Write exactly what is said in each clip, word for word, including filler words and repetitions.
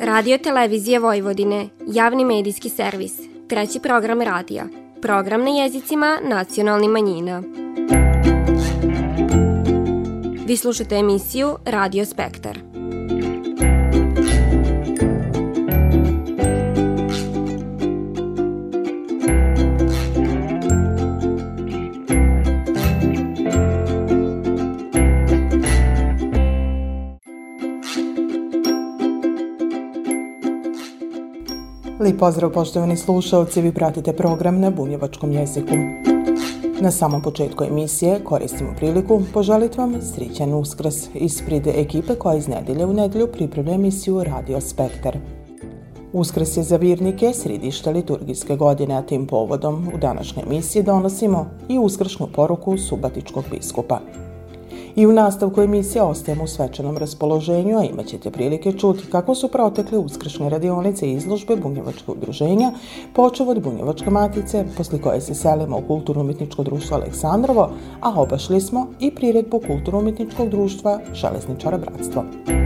Radio Televizije Vojvodine, javni medijski servis, treći program radija, program na jezicima nacionalnih manjina. Vi slušate emisiju Radio Spektar. Lijep pozdrav poštovani slušalci, vi pratite program na bunjevačkom jeziku. Na samom početku emisije koristimo priliku poželiti vam srećan Uskrs ispred ekipe koja iz nedjelje u nedjelju pripremlja emisiju Radio Spektar. Uskrs je za vjernike središte liturgijske godine, a tim povodom u današnjoj emisiji donosimo i uskršnju poruku Subotičkog biskupa. I u nastavku emisije ostajemo u svečanom raspoloženju, a imat ćete prilike čuti kako su protekle uskršnje radionice i izložbe bunjevačkog udruženja, počev od Bunjevačke matice, poslije koje se selimo u Kulturno-umjetničko društvo Aleksandrovo, a obašli smo i priredbu Kulturno-umjetničkog društva Železničara Bratstvo.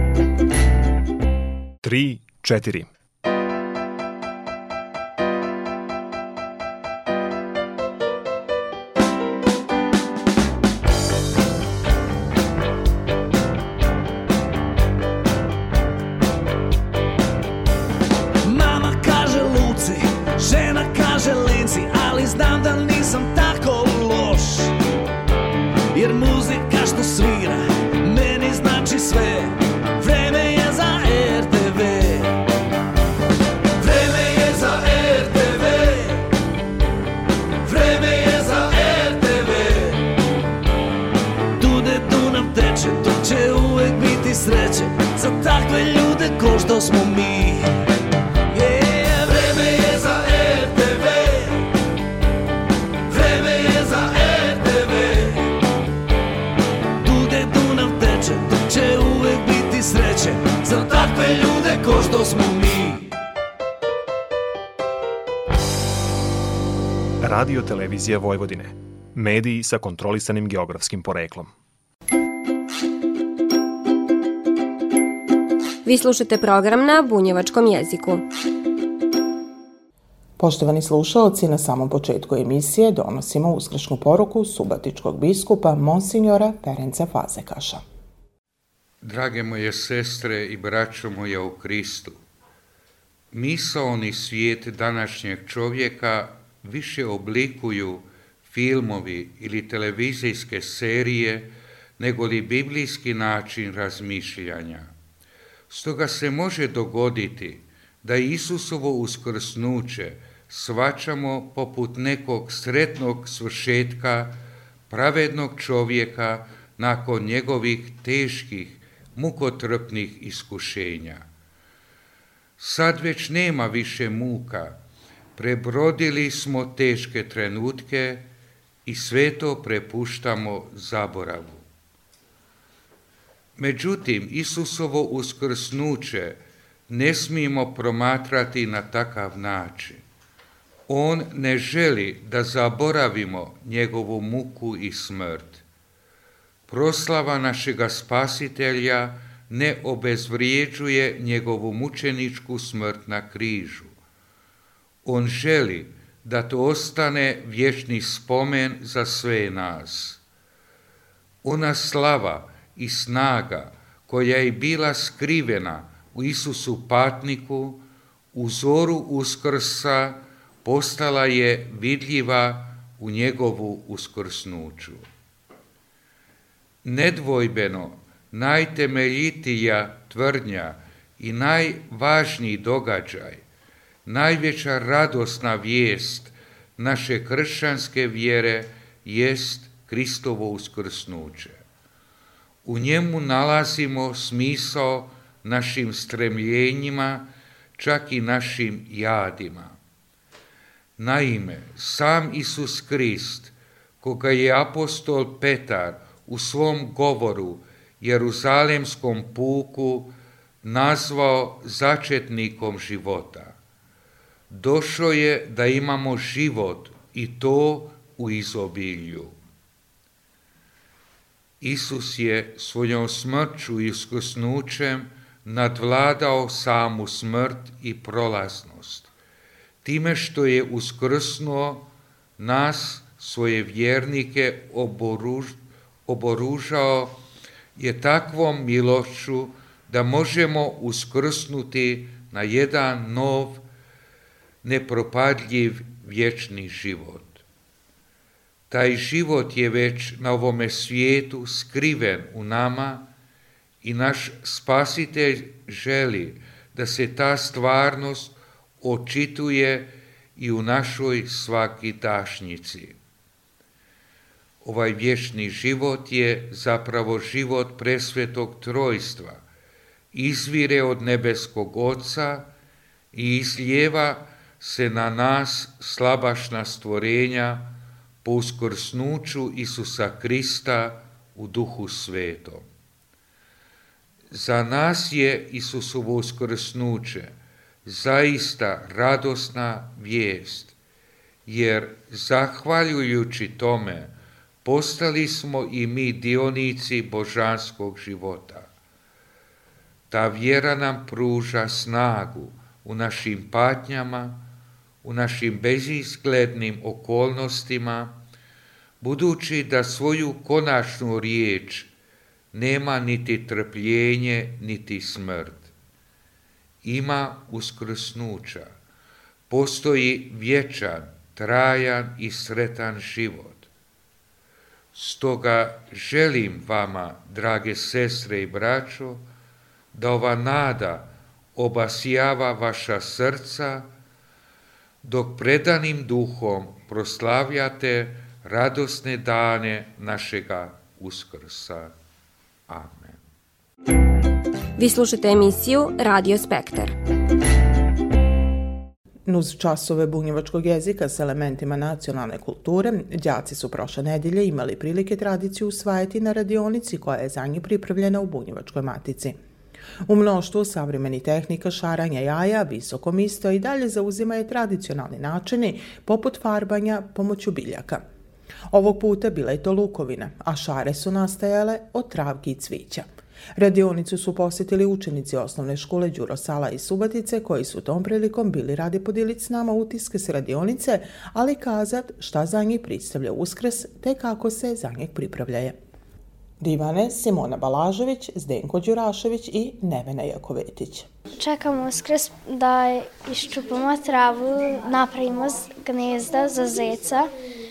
tri četiri Radio Televizija Vojvodine, mediji sa kontrolisanim geografskim poreklom. Vi slušate program na bunjevačkom jeziku. Poštovani slušalci, na samom početku emisije donosimo uskršnju poruku Subotičkog biskupa Monsinjora Ferenca Fazekaša. Drage moje sestre i braćo moja u Kristu, misaoni svijet današnjeg čovjeka više oblikuju filmovi ili televizijske serije nego li biblijski način razmišljanja. Stoga se može dogoditi da Isusovo uskrsnuće shvaćamo poput nekog sretnog svršetka pravednog čovjeka nakon njegovih teških, mukotrpnih iskušenja. Sad već nema više muka, prebrodili smo teške trenutke i sve to prepuštamo zaboravu. Međutim, Isusovo uskrsnuće ne smijemo promatrati na takav način. On ne želi da zaboravimo njegovu muku i smrt. Proslava našega Spasitelja ne obezvrijeđuje njegovu mučeničku smrt na križu. On želi da to ostane vječni spomen za sve nas. Ona slava i snaga koja je bila skrivena u Isusu patniku, u zoru Uskrsa postala je vidljiva u njegovu uskrsnuću. Nedvojbeno najtemeljitija tvrdnja i najvažniji događaj, najveća radosna vijest naše kršćanske vjere jest Kristovo uskrsnuće. U njemu nalazimo smisao našim stremljenjima, čak i našim jadima. Naime, sam Isus Krist, koga je apostol Petar u svom govoru Jeruzalemskom puku nazvao začetnikom života, došao je da imamo život i to u izobilju. Isus je svojom smrću i uskrsnućem nadvladao samu smrt i prolaznost. Time što je uskrsnuo nas, svoje vjernike, oboruž, oboružao je takvom milošću da možemo uskrsnuti na jedan nov, nepropadljiv, vječni život. Taj život je već na ovome svijetu skriven u nama i naš Spasitelj želi da se ta stvarnost očituje i u našoj svakidašnjici. Ovaj vječni život je zapravo život presvetog trojstva, izvire od nebeskog Oca i izlijeva se na nas slabašna stvorenja po uskrsnuću Isusa Krista u Duhu Svetom. Za nas je Isusovo uskrsnuće zaista radosna vijest, jer zahvaljujući tome postali smo i mi dionici božanskog života. Ta vjera nam pruža snagu u našim patnjama, u našim bezizglednim okolnostima, budući da svoju konačnu riječ nema niti trpljenje, niti smrt. Ima uskrsnuća, postoji vječan, trajan i sretan život. Stoga želim vama, drage sestre i braćo, da ova nada obasjava vaša srca, dok predanim duhom proslavljate radosne dane našega Uskrsa. Amen. Vi slušate emisiju Radio Spektar. Uz časove bunjevačkog jezika s elementima nacionalne kulture, đaci su prošle nedelje imali prilike tradiciju usvajati na radionici koja je za njih pripravljena u Bunjevačkoj matici. U mnoštvu savremenih tehnika šaranja jaja visokom isto i dalje zauzimaju tradicionalni načini poput farbanja pomoću biljaka. Ovog puta bila je to lukovina, a šare su nastajale od travki i cvića. Radionicu su posjetili učenici osnovne škole Đuro Sala iz Subotice, koji su tom prilikom bili radi podijeliti s nama utiske s radionice, ali kazat šta za njih predstavlja Uskrs te kako se za njih pripravljaje. Divane Simona Balažević, Zdenko Đurašević i Nevena Jakovetić. Čekamo Uskrs da iščupamo travu, napravimo gnezda za zeca,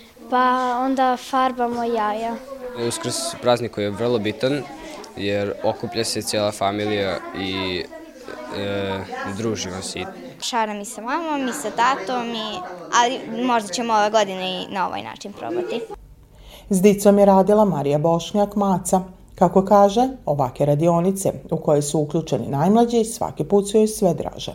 pa onda farbamo jaja. Uskrs praznik koji je vrlo bitan jer okuplja se cijela familija i e, družimo se. Šaram i sa mamom i sa tatom, i, ali možda ćemo ove godine i na ovaj način probati. S dicom je radila Marija Bošnjak Maca. Kako kaže, ovake radionice u koje su uključeni najmlađi svaki put su joj sve draže.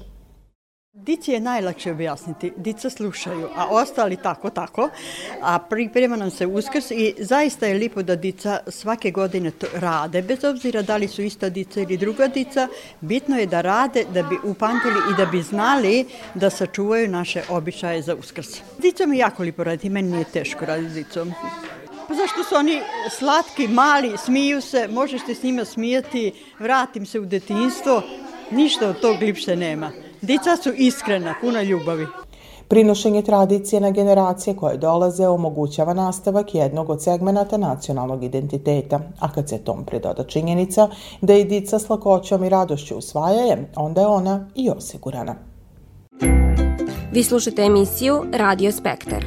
Dici je najlakše objasniti, dica slušaju, a ostali tako, tako, a priprema nam se Uskrs i zaista je lijepo da dica svake godine to rade, bez obzira da li su ista dica ili druga dica, bitno je da rade, da bi upamtili i da bi znali da sačuvaju naše običaje za Uskrs. Dica mi jako lijepo radi, meni nije teško raditi s dicom. Pa zašto su oni slatki, mali, smiju se, možeš se s njima smijati, vratim se u detinjstvo, ništa od tog lipše nema. Dica su iskrena, puna ljubavi. Prinošenje tradicije na generacije koje dolaze omogućava nastavak jednog od segmenata nacionalnog identiteta, a kad se tom pridoda činjenica da i dica s lakoćom i radošću usvajaje, onda je ona i osigurana. Vi slušate emisiju Radio Spektar.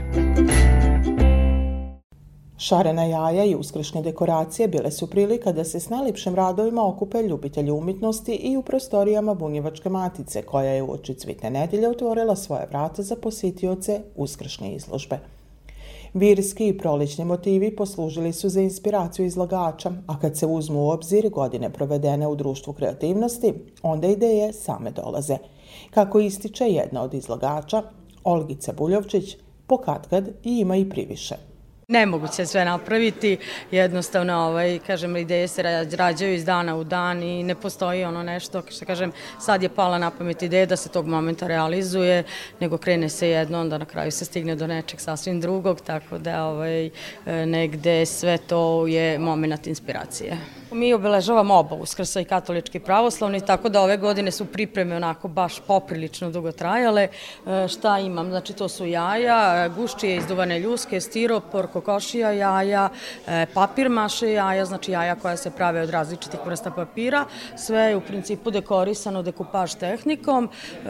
Šarena jaja i uskršnje dekoracije bile su prilika da se s najljepšim radovima okupe ljubitelji umjetnosti i u prostorijama Bunjevačke matice, koja je uoči Cvitne nedelje otvorila svoje vrata za posjetioce uskršnje izložbe. Virski i prolični motivi poslužili su za inspiraciju izlagača, a kad se uzmu u obzir godine provedene u društvu kreativnosti, onda ideje same dolaze. Kako ističe jedna od izlagača, Olgica Buljovčić, pokatkad i ima i priviše. Nemoguće sve napraviti, jednostavno, ovaj, kažem, ideje se rađaju iz dana u dan i ne postoji ono nešto, što kažem, sad je pala na pamet ideja da se tog momenta realizuje, nego krene se jedno, onda na kraju se stigne do nečeg sasvim drugog, tako da ovaj, negde sve to je moment inspiracije. Mi obeležavamo oba Uskrsa, i katolički i pravoslavni, tako da ove godine su pripreme onako baš poprilično dugo trajale. Šta imam? Znači to su jaja, guščije, izduvane ljuske, stiropor, kokošija jaja, papir maše jaja, znači jaja koja se prave od različitih vrsta papira. Sve je u principu dekorisano dekupaž tehnikom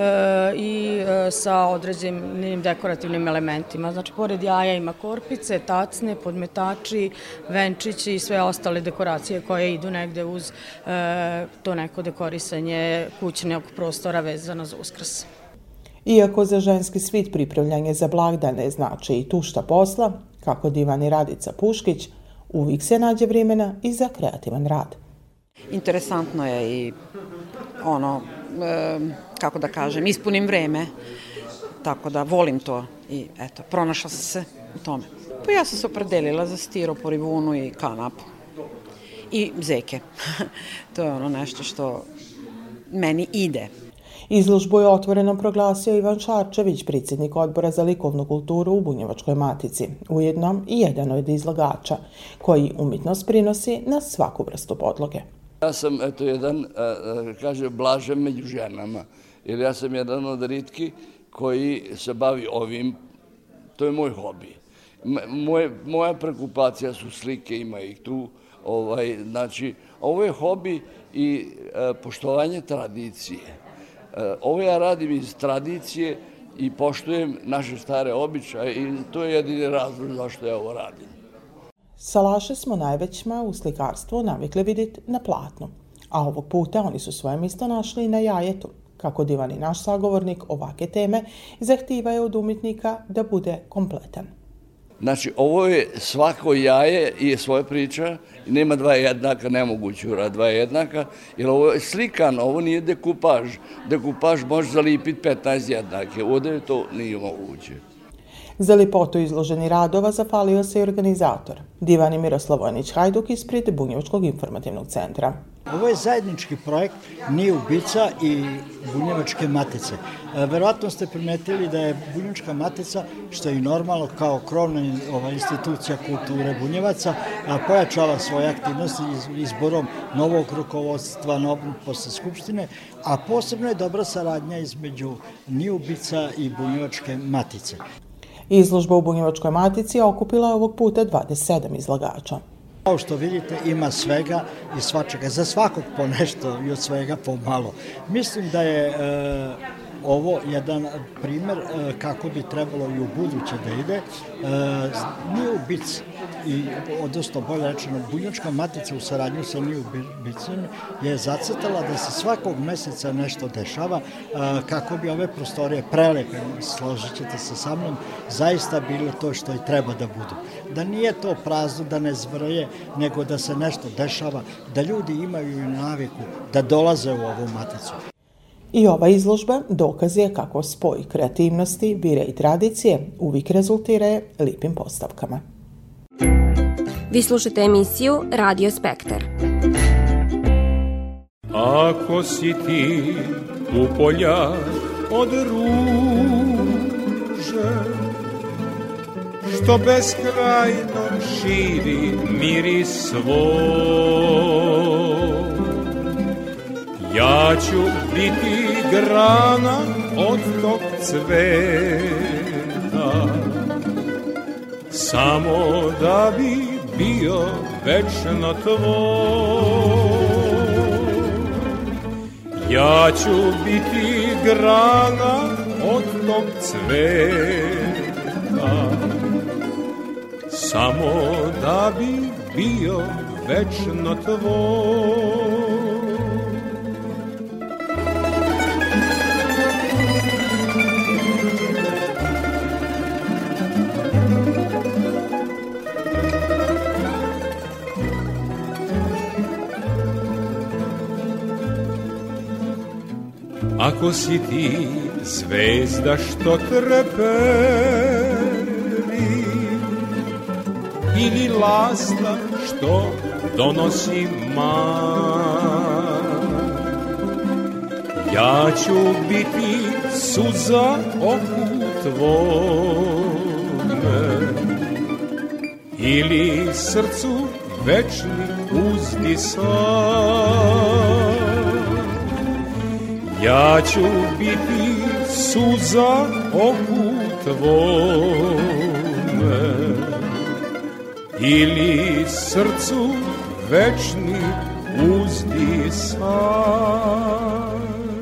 i sa određenim dekorativnim elementima. Znači pored jaja ima korpice, tacne, podmetači, venčići i sve ostale dekoracije koje idu negde uz e, to neko dekorisanje kućnog prostora vezano za Uskrs. Iako za ženski svit pripravljanje za blagdane znači i tušta posla, kako divan i Radica Puškić, uvijek se nađe vremena i za kreativan rad. Interesantno je i ono, e, kako da kažem, ispunim vreme, tako da volim to i eto, pronašla sam se u tome. Pa ja sam se opredelila za stiropor i vunu i kanapu. I zeke. To je ono nešto što meni ide. Izložbu je otvoreno proglasio Ivan Šarčević, predsjednik odbora za likovnu kulturu u Bunjevačkoj matici, ujedno i jedan od izlagača, koji umjetnost prinosi na svaku vrstu podloge. Ja sam, eto, jedan, kaže, blažen među ženama, jer ja sam jedan od ritki koji se bavi ovim, to je moj hobi. Moje, moja prekupacija su slike, ima ih tu. Ovaj, znači, ovo je hobi i e, poštovanje tradicije. E, ovo ja radim iz tradicije i poštujem naše stare običaje i to je jedini razlog zašto ja ovo radim. Salaše smo najvećima u slikarstvu navikli vidjeti na platnu, a ovog puta oni su svoje mjesto našli i na jajetu. Kako divan i naš sagovornik ovake teme zahtijevaju od umjetnika da bude kompletan. Znači, ovo je svako jaje i je svoja priča, nema dva jednaka, nemoguće urad dva jednaka, jer ovo je slikan, ovo nije dekupaž. Dekupaž može zalipiti petnaest jednake, ovdje to nije moguće. Za lipotu izloženi radova zafalio se i organizator, divan i Miroslav Vojnić-Hajduk ispred Bunjevačkog informativnog centra. Ovo je zajednički projekt Nije ubica i Bunjevačke matice. Verovatno ste primetili da je Bunjevačka matica, što je i normalno kao krovna institucija kulture Bunjevaca, pojačala svoje aktivnosti izborom novog rukovodstva posle Skupštine, a posebno je dobra saradnja između Nije ubica i Bunjevačke matice. Izložba u Bunjevačkoj matici okupila je ovog puta dvadeset sedam izlagača. Kao što vidite, ima svega i svačega, za svakog po nešto i od svega po malo. Mislim da je e, ovo jedan primjer e, kako bi trebalo i u buduće da ide. E, Nije ubic, i, odnosno bolje rečeno, Bunjevačka matica u saradnju sa Nije ubicom je zacrtala da se svakog meseca nešto dešava e, kako bi ove prostorije prelepe, složit ćete se sa mnom, zaista bile to što i treba da budu. Da nije to prazno, da ne zvrje, nego da se nešto dešava, da ljudi imaju i naviku da dolaze u ovu maticu. I ova izložba dokaz je kako spoj kreativnosti, vire i tradicije uvijek rezultira lipim postavkama. Vi slušate emisiju Radio Spektar. Ako si ti u poljak od ruže, što beskrajno širi miris svoj, ja ću biti grana od tog cveta, samo da bi bio večno tvoj. Ja ću biti grana od tog cveta, samo da bi bio večno tvoj. Ako si ti zvezda što treperi ili lasta što donosi man. Ja ću biti suza oku tvome ili srcu večni uzdisan. Ja ću biti suza oku tvome ili srcu večni uzdisan.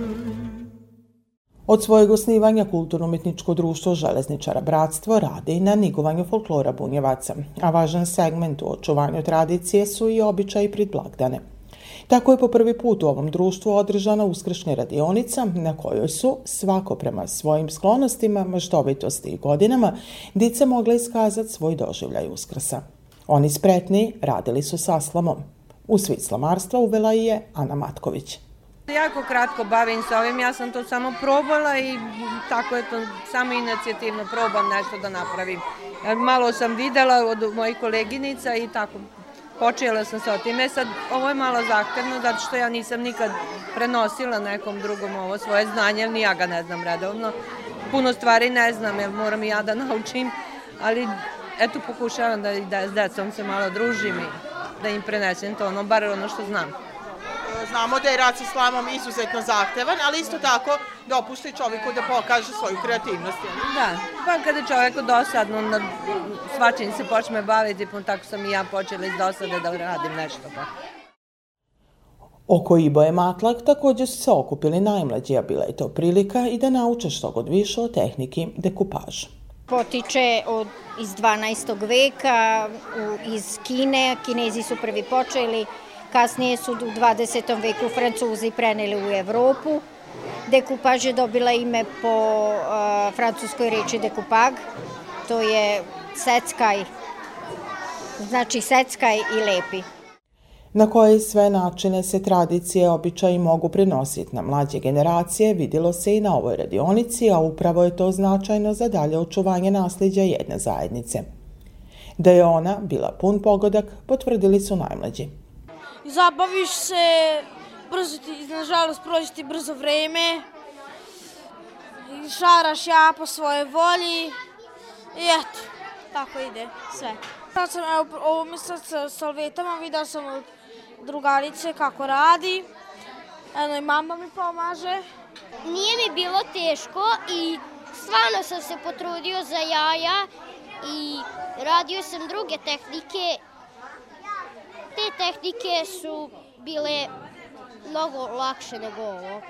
Od svojeg osnivanja Kulturno-umjetničko društvo Železničara Bratstvo radi na negovanju folklora Bunjevaca, a važan segment u očuvanju tradicije su i običaji pred blagdane. Tako je po prvi put u ovom društvu održana uskršnja radionica na kojoj su, svako prema svojim sklonostima, maštovitosti i godinama, dica mogla iskazati svoj doživljaj Uskrsa. Oni spretni radili su sa slamom. U svit slamarstva uvela je Ana Matković. Jako kratko bavim se ovim, ja sam to samo probala i tako je to, samo inicijativno probam nešto da napravim. Malo sam videla od mojih koleginica i tako počela sam sa tim. E sad, ovo je malo zahtevno, zato što ja nisam nikad prenosila nekom drugom ovo svoje znanje, ni ja ga ne znam redovno. Puno stvari ne znam, jer moram i ja da naučim, ali eto pokušavam da, da s decom se malo družim i da im prenesem to, ono, bar ono što znam. Znamo da je rad sa slamom izuzetno zahtevan, ali isto tako dopušta i čovjeku da pokaže svoju kreativnost. Da, pa kada je čovjeku dosadno, onda svačim se počne baviti, pa tako sam i ja počela iz dosade da radim nešto. Pa. Oko Iboje Matlak također su se okupili najmlađi, a bila je to prilika i da nauče što god više o tehniki dekupaža. Potiče od, iz dvanaestog veka, u, iz Kine, Kinezi su prvi počeli, kasnije su u dvadesetom veku Francuzi preneli u Evropu. Dekupaž je dobila ime po uh, francuskoj reči dekupag, to je seckaj, znači seckaj i lepi. Na koje sve načine se tradicije, običaji mogu prenositi na mlađe generacije, vidjelo se i na ovoj radionici, a upravo je to značajno za dalje očuvanje nasljeđa jedne zajednice. Da je ona bila pun pogodak, potvrdili su najmlađi. Zabaviš se, brzo ti, nažalost, prođe ti brzo vreme, šaraš ja po svojoj volji i eto, tako ide sve. Sad sam, evo, ovo mi sad sa salvetama, vidio sam od drugarice kako radi, eno i mama mi pomaže. Nije mi bilo teško i stvarno sam se potrudio za jaja i radio sam druge tehnike. Te tehnike su bile mnogo lakše nego ovo.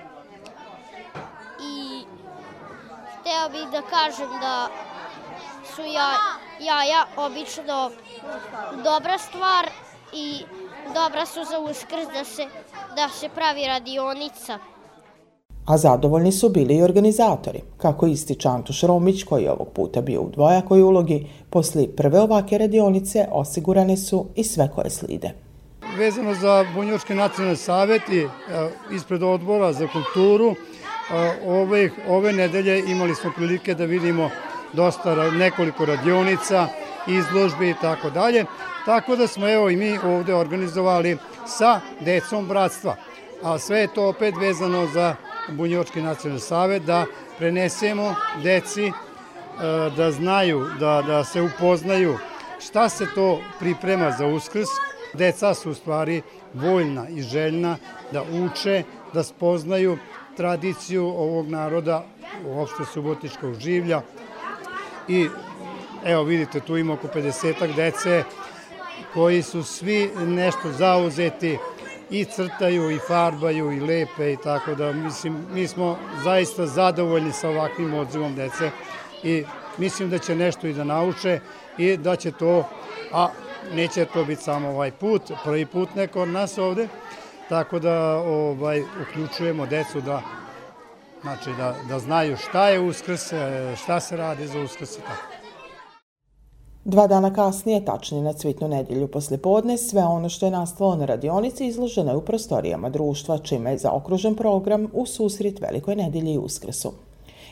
I hteo bih da kažem da su jaja obično dobra stvar i dobra su za Uskrs da se, da se pravi radionica. A zadovoljni su bili i organizatori, kako ističe Antuš Romić, koji je ovog puta bio u dvojakoj ulogi. Poslije prve ovake radionice osigurane su i sve koje slide. Vezano za Bunjevački nacionalni savjet i ispred odbora za kulturu, ove, ove nedelje imali smo prilike da vidimo dosta nekoliko radionica, izložbi i tako dalje. Tako da smo evo i mi ovdje organizovali sa decom bratstva. A sve je to opet vezano za Bunjevački nacionalni savjet, da prenesemo deci, da znaju, da, da se upoznaju šta se to priprema za Uskrs. Deca su u stvari voljna i željna da uče, da spoznaju tradiciju ovog naroda, uopšte subotičkog življa. I evo vidite, tu ima oko pedesetak dece koji su svi nešto zauzeti, i crtaju, i farbaju, i lepe, i tako da, mislim, mi smo zaista zadovoljni sa ovakvim odzivom dece i mislim da će nešto i da nauče i da će to, a neće to biti samo ovaj put, prvi put neko od nas ovde, tako da ovaj, uključujemo decu da, znači, da, da znaju šta je Uskrs, šta se radi za Uskrs i tako. Dva dana kasnije, tačnije na Cvitnu nedjelju poslijepodne, sve ono što je nastalo na radionici izloženo je u prostorijama društva, čime je zaokružen program u susret Velikoj nedjelji i Uskrsu.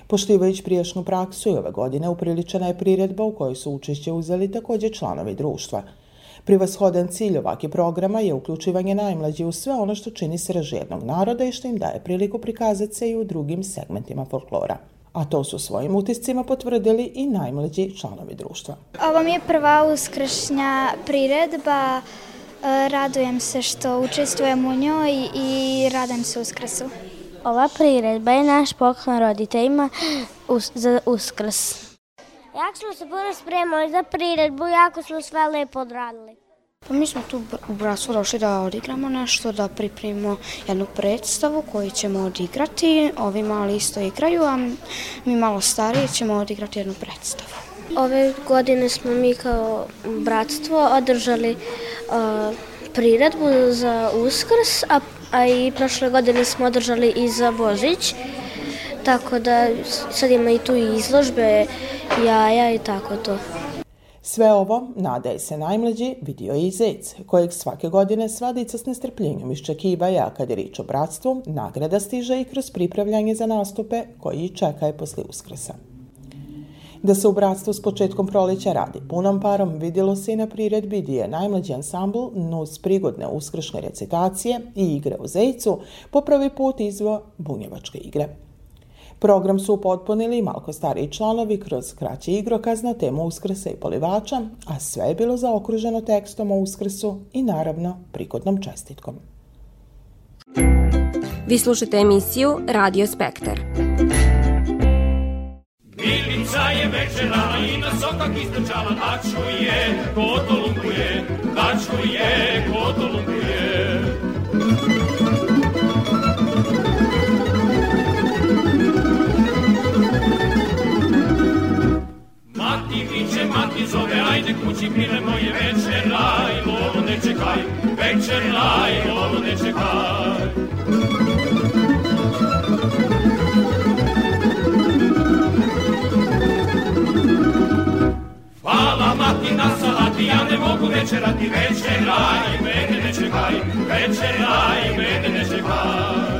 Poštivajući prijašnju praksu i ove godine upriličena je priredba u kojoj su učešće uzeli također članovi društva. Prevashodan cilj ovakvih programa je uključivanje najmlađih u sve ono što čini srž jednog naroda i što im daje priliku prikazati se i u drugim segmentima folklora. A to su svojim utiscima potvrdili i najmlađi članovi društva. Ovo mi je prva uskršnja priredba. Radujem se što učestvujem u njoj i radujem se Uskrsu. Ova priredba je naš poklon roditeljima za Uskrs. Jak smo se puno spremali za priredbu, jako smo sve lepo odradili. Pa mi smo tu u bratstvu došli da odigramo nešto, da pripremimo jednu predstavu koju ćemo odigrati. Ovi mali isto igraju, a mi malo stariji ćemo odigrati jednu predstavu. Ove godine smo mi kao bratstvo održali uh, priredbu za Uskrs, a, a i prošle godine smo održali i za Božić. Tako da sad ima i tu izložbe, jaja i tako to. Sve ovo, nadaje se najmlađi, vidio je i Zec, kojeg svake godine sva dica s nestrpljenjem iščekivaju, a kad je riječ o bratstvu, nagrada stiže i kroz pripravljanje za nastupe koji ih čekaju poslije Uskrsa. Da se u bratstvu s početkom proleća radi punom parom vidjelo se i na priredbi gdje je najmlađi ansambl uz prigodne uskršnje recitacije i igre u Zejcu po prvi put izveo bunjevačke igre. Program su upotpunili i malko stariji članovi kroz kraći igrokaz na temu Uskrsa i polivača, a sve je bilo zaokruženo tekstom o Uskrsu i naravno prigodnom čestitkom. Vi slušate emisiju Radio Spektar. Milica je večerala i na sokak istrčala, da čuje ko to lumpuje, da čuje ko to lumpuje. Mati viče, mati zove, ajde kući mile moje, večeraj, lovo ne čekaj, večeraj, lovo ne čekaj. Hvala mati na salati, ja ne mogu večerati, večeraj, mene ne čekaj, večeraj, mene ne čekaj.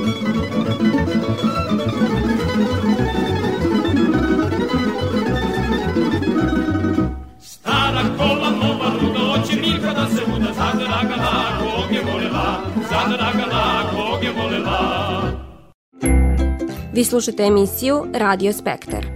Stara kola, nova luda, oće Mirka da se uda, zadragala, kog je volela, zadragala, kog je volela. Vi slušate emisiju Radio Spektar.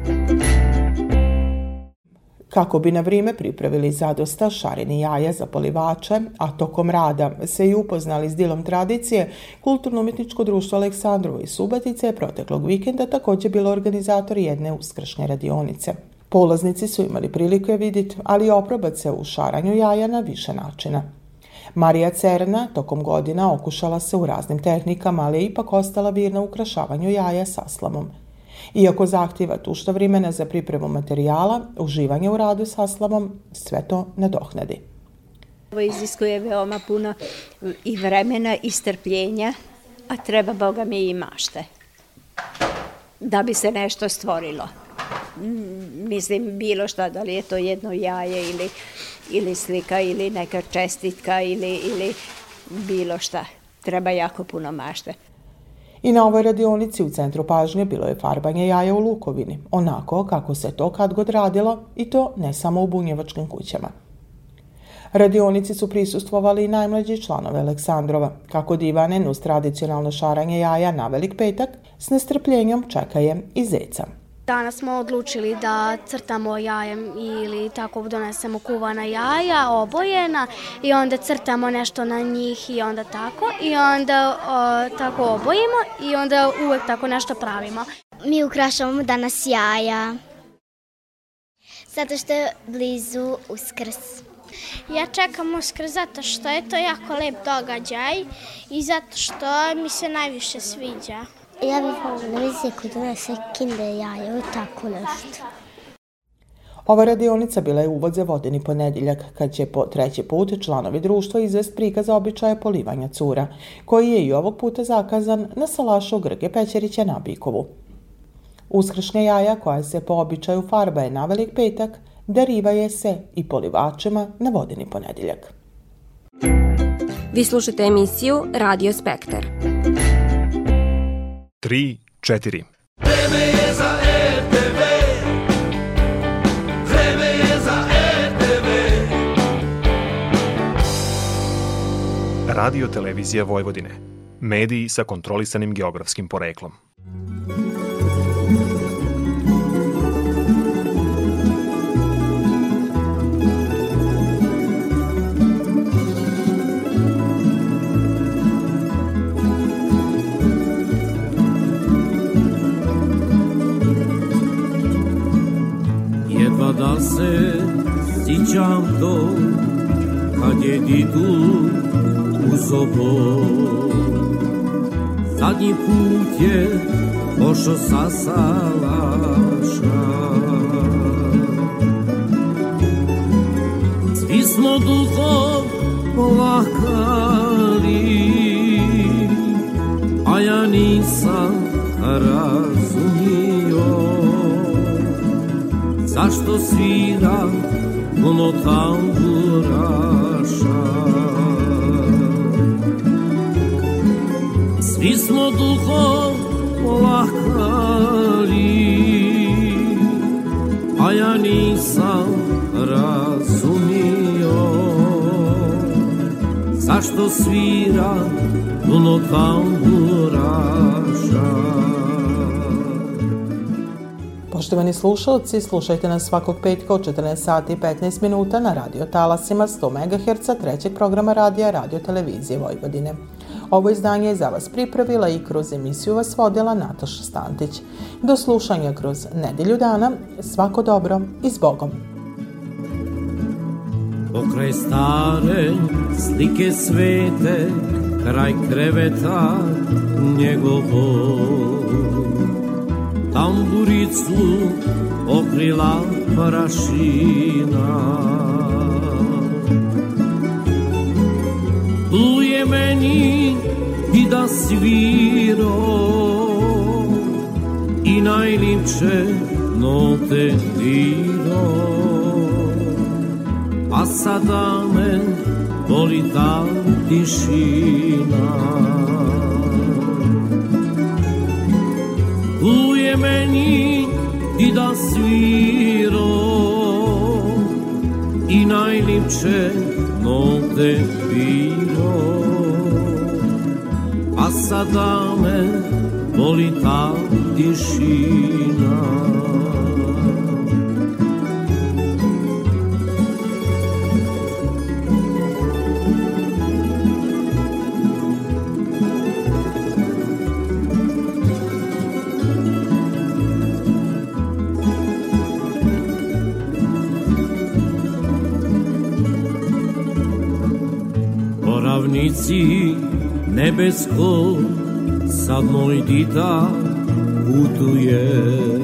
Kako bi na vrijeme pripravili zadosta šareni jaja za polivače, a tokom rada se i upoznali s dilom tradicije, Kulturno-umjetničko društvo Aleksandrovo iz Subotice je proteklog vikenda također bilo organizator jedne uskršnje radionice. Polaznici su imali prilike vidjeti, ali i oprobati se u šaranju jaja na više načina. Marija Cerna tokom godina okušala se u raznim tehnikama, ali je ipak ostala virna ukrašavanju jaja saslamom. Iako zahtjeva tušta vremena za pripremu materijala, uživanje u radu s aslamom sve to nadohnadi. Ovo iziskuje veoma puno i vremena i strpljenja, a treba, Boga mi, i mašte da bi se nešto stvorilo. Mislim, bilo šta, da li je to jedno jaje ili, ili slika ili neka čestitka ili, ili bilo šta. Treba jako puno mašte. I na ovoj radionici u centru pažnje bilo je farbanje jaja u lukovini, onako kako se to kad god radilo, i to ne samo u bunjevačkim kućama. Radionici su prisustvovali i najmlađi članovi Aleksandrova, kako divanen uz tradicionalno šaranje jaja na Velik petak s nestrpljenjem čeka je i Zeca. Danas smo odlučili da crtamo jajem ili tako donesemo kuvana jaja, obojena i onda crtamo nešto na njih i onda tako i onda o, tako obojimo i onda uvek tako nešto pravimo. Mi ukrašavamo danas jaja zato što je blizu Uskrs. Ja čekam Uskrs zato što je to jako lep događaj i zato što mi se najviše sviđa. Ja bih volila da mi se kod donese kinder jaja i tako nešto. Ova radionica bila je uvod za vodeni ponedjeljak, kad će po treći put članovi društva izvest prikaz običaja polivanja cura, koji je i ovog puta zakazan na salašu Grge Pećerića na Bikovu. Uskršnja jaja, koja se po običaju farbaje na Velik petak, darivaje se i polivačima na vodeni ponedjeljak. Vi slušate emisiju Radio Spektar. tri četiri. Vreme je za er te ve, vreme je za er te ve. Radio televizija Vojvodine. Mediji sa kontrolisanim geografskim poreklom. Jedva da se sjećam to kad je didu uz obor. Zadnji put je pošao sa salaša. Svi smo duhom plakali, a ja nisam razumio zašto svira puno tamburaša. Svi smo duhom plakali, a ja nisam razumio zašto svira puno tamburaša. Poštovani slušalci, slušajte nas svakog petka od četrnaest sati i petnaest minuta na radio talasima sto megaherca trećeg programa radija Radio televizije Vojvodine. Ovo izdanje je za vas pripravila i kroz emisiju vas vodila Nataša Stantić. Do slušanja kroz nedelju dana, svako dobro i s Bogom. Pokraj stare slike svete, kraj kreveta njegovo, tamburicu pokrila prašina. Tu je meni i da sviro i najlipše note diro, a sada me boli ta tišina. Tu je meni i da sviro i najlipše note biro, a sada me boli ta tišina. Ravnici nebesko sad moj dida putuje,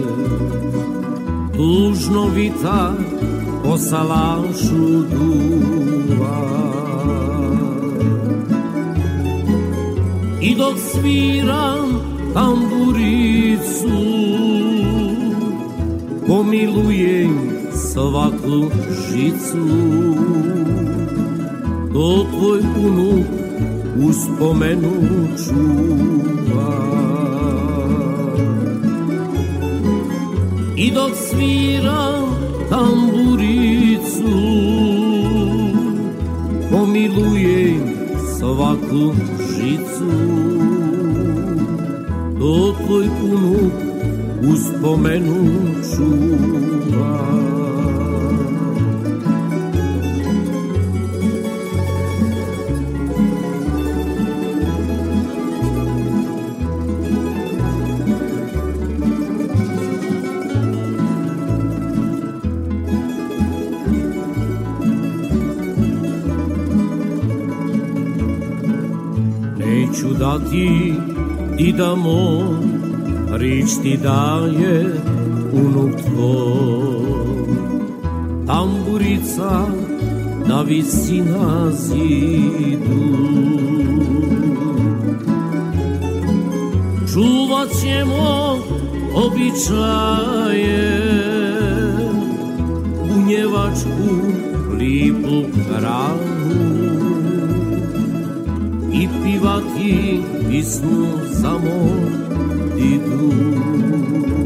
tužno vita po salašu duva. I dok sviram tamburicu, pomilujem svaku žicu. To tvoj unuk uspomenu čuva. I dok sviram tamburicu, pomilujem svaku žicu. To tvoj unuk uspomenu čuva. Neću dati dida moj, rič ti daje unuk tvoj. Tamburica na visi na zidu, čuvat ćemo običaje, bunjevačku lipu kranu i pivati pismu za moj didu.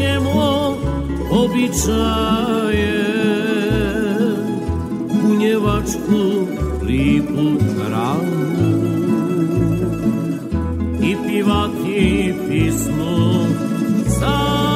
ćemo običaje, bunjevačku lipu kravu i pivati pismo za